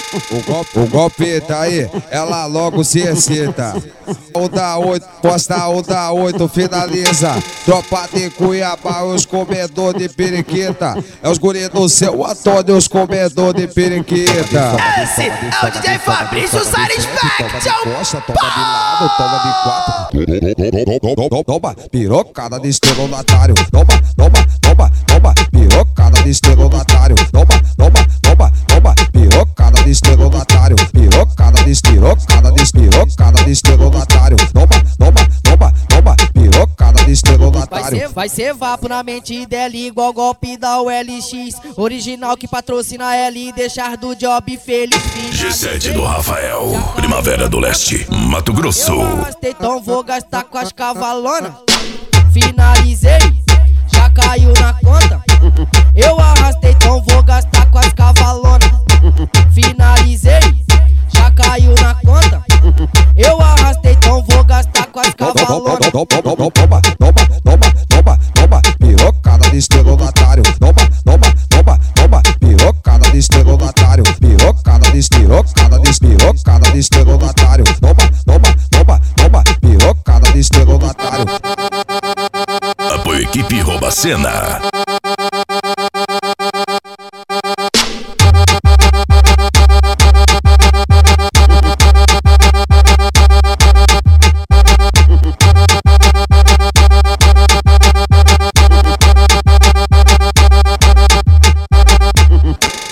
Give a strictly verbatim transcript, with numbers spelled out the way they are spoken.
O golpe, o golpe tá aí, ela logo se excita. O da oito, posta o da oito, finaliza. Tropa de Cuiabá, os comedor de periquita. É os guri do seu Antônio, os comedor de periquita. Esse é o D J Fabrício Satisfaction. Toma de lado, toma de quatro. Toma, pirocada de estelionatário. Toma, toma, toma, toma, pirocada de estelionatário. Toma, toma, toma, toma, pirocada de estelionatário. Pirocada de espirocada de espirocada de estelionatário. Toma, toma, toma, toma, pirocada de estelionatário. Vai ser vapo na mente dela igual golpe da U L X. Original que patrocina ela e deixar do job feliz. G sete do Rafael, Primavera do Leste, Mato Grosso. Eu arrastei, então vou gastar com as cavalonas. Finalizei, já caiu na conta. Eu arrastei, então vou gastar com as cavalonas. Finalizei, já caiu na conta. Eu arrastei, então vou gastar com as cavalonas. Toma, toma, toma, toma, toma, toma, pirocada de estelionatário. Toma, toma, toma, toma, pirocada de estelionatário. Pirocada de espirocada de espirocada de estelionatário. Toma, toma, toma, toma, pirocada de estelionatário. Apoio Equipe Rouba Cena.